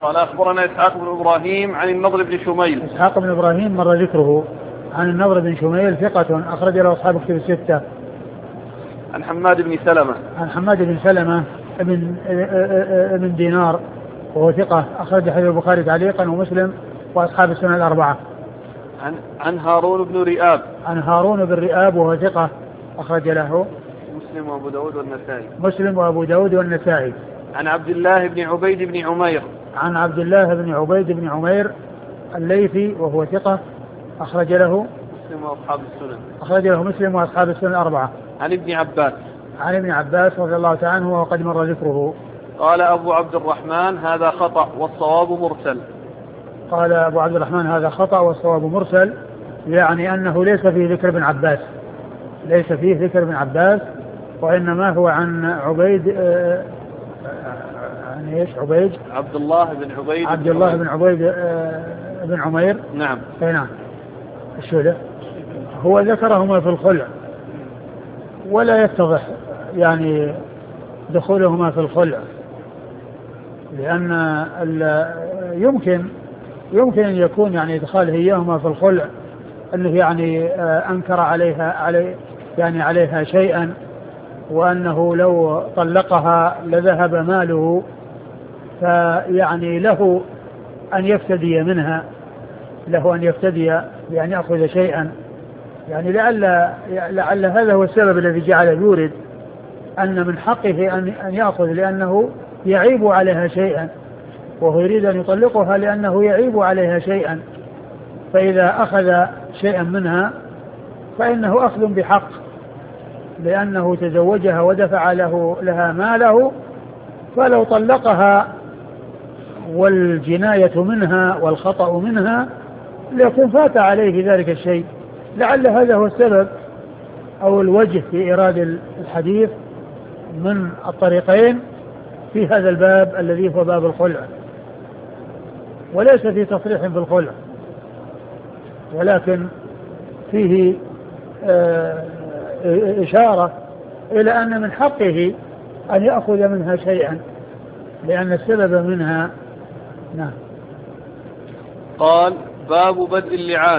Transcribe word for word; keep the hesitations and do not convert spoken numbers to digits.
قال أخبرنا إسحاق بن إبراهيم عن النضر بن شميل. إسحاق بن إبراهيم مر ذكره. عن النضر بن شميل ثقة أخرج له أصحاب كتب الستة. عن حماد بن سلمة. عن حماد بن سلمة ابن ابن دينار وهو ثقة أخرج حديث البخاري تعليقا ومسلم وأصحاب السنة الأربعة. عن عن هارون بن رئاب. عن هارون بن رئاب وهو ثقة أخرج له مسلم وأبو داود والنسائي. مسلم وأبو داود والنسائي. عن عبد الله بن عبيد بن عمير. عن عبد الله بن عبيد بن عمير الليثي وهو ثقة أخرج له مسلم وأصحاب السنن. أخرج له مسلم وأصحاب السنن الأربعة. عن ابن عباس. عن ابن عباس رضي الله تعالى عنه وقد مر ذكره. قال أبو عبد الرحمن هذا خطأ والصواب مرسل. قال أبو عبد الرحمن هذا خطأ والصواب مرسل، يعني أنه ليس فيه ذكر ابن عباس، ليس فيه ذكر ابن عباس، وإنما هو عن عبيد آه عن ايش عبيد عبد الله بن عبيد عبد الله بن عبيد آه بن عمير. نعم. اي نعم. الشو له هو ذكرهما في الخلع ولا يتضح يعني دخولهما في الخلع، لأن يمكن يمكن أن يكون يعني إدخاله إياهما في الخلع أنه يعني أنكر عليها علي يعني عليها شيئا، وأنه لو طلقها لذهب ماله، فيعني له أن يفتدي منها، له أن يفتدي بأن يأخذ شيئا، يعني لعل لعل هذا هو السبب الذي جعل يورد أن من حقه أن أن يأخذ لأنه يعيب عليها شيئا، وهو يريد أن يطلقها لأنه يعيب عليها شيئا، فإذا أخذ شيئا منها فإنه أخذ بحق، لأنه تزوجها ودفع له لها ماله، فلو طلقها والجناية منها والخطأ منها ليكون فات عليه في ذلك الشيء. لعل هذا هو السبب أو الوجه في إيراد الحديث من الطريقين في هذا الباب الذي هو باب الخلع، وليس في تصريح بالخلع، ولكن فيه آه إشارة إلى أن من حقه أن يأخذ منها شيئا لأن السبب منها. نعم. قال باب بدء اللعان.